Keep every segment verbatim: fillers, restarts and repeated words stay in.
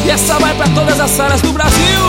E essa vai pra todas as salas do Brasil.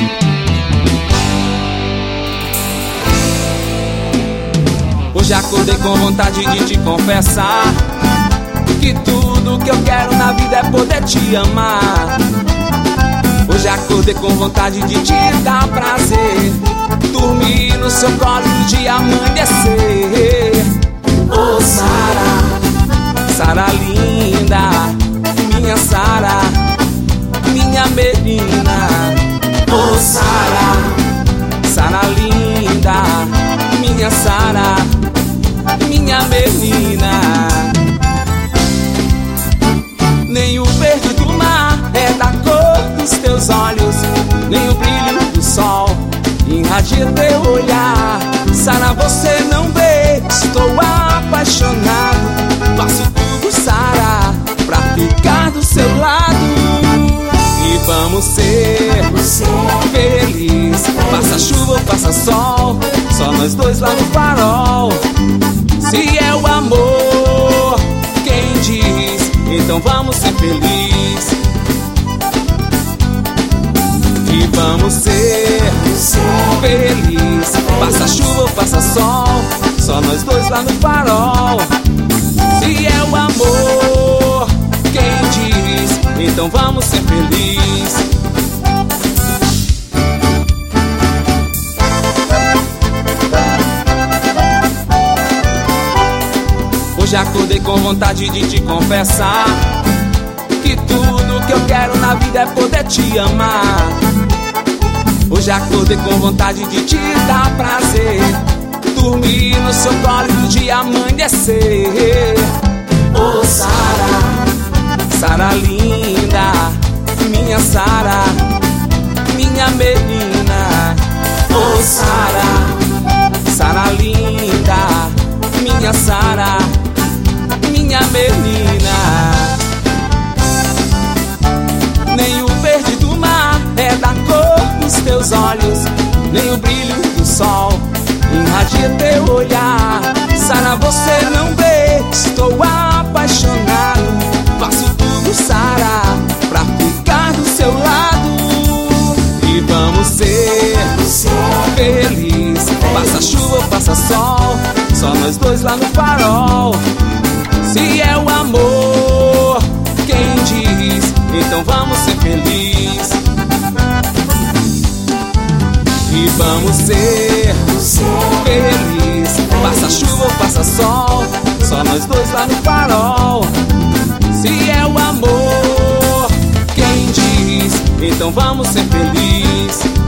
Hoje acordei com vontade de te confessar que tudo que eu quero na vida é poder te amar. Hoje acordei com vontade de te dar prazer, dormir no seu colo e o dia amanhecer. Oh Sara, Sara linda, minha Sara, minha menina. Oh Sara, Sara linda, minha Sara, minha menina. Nem o verde do mar é da cor dos teus olhos, nem o brilho do sol irradia teu olhar. Sara, você não vê, estou apaixonado. Faço tudo, Sara, pra ficar do seu lado. E vamos ser felizes, passa chuva ou passa sol, só nós dois lá no farol. Se é o amor quem diz, então vamos ser felizes. E vamos ser felizes, passa chuva ou passa sol, só nós dois lá no farol. Se é o amor quem diz, então vamos ser felizes. Hoje acordei com vontade de te confessar que tudo que eu quero na vida é poder te amar. Hoje acordei com vontade de te dar prazer, dormir no seu colo e o dia amanhecer. Oh Sara, Sara linda, minha Sara, minha menina. Oh Sara, Sara linda, minha Sara, minha menina. Nem o verde do mar é da cor dos teus olhos, nem o brilho do sol irradia teu olhar. Sara, você não vê, estou apaixonado. Faço tudo, Sara, pra ficar do seu lado. E vamos ser felizes, passa chuva ou passa sol, só nós dois lá no farol. Se é o amor quem diz, então vamos ser felizes. E vamos ser felizes, passa chuva ou passa sol, só nós dois lá no farol. Se é o amor quem diz, então vamos ser felizes.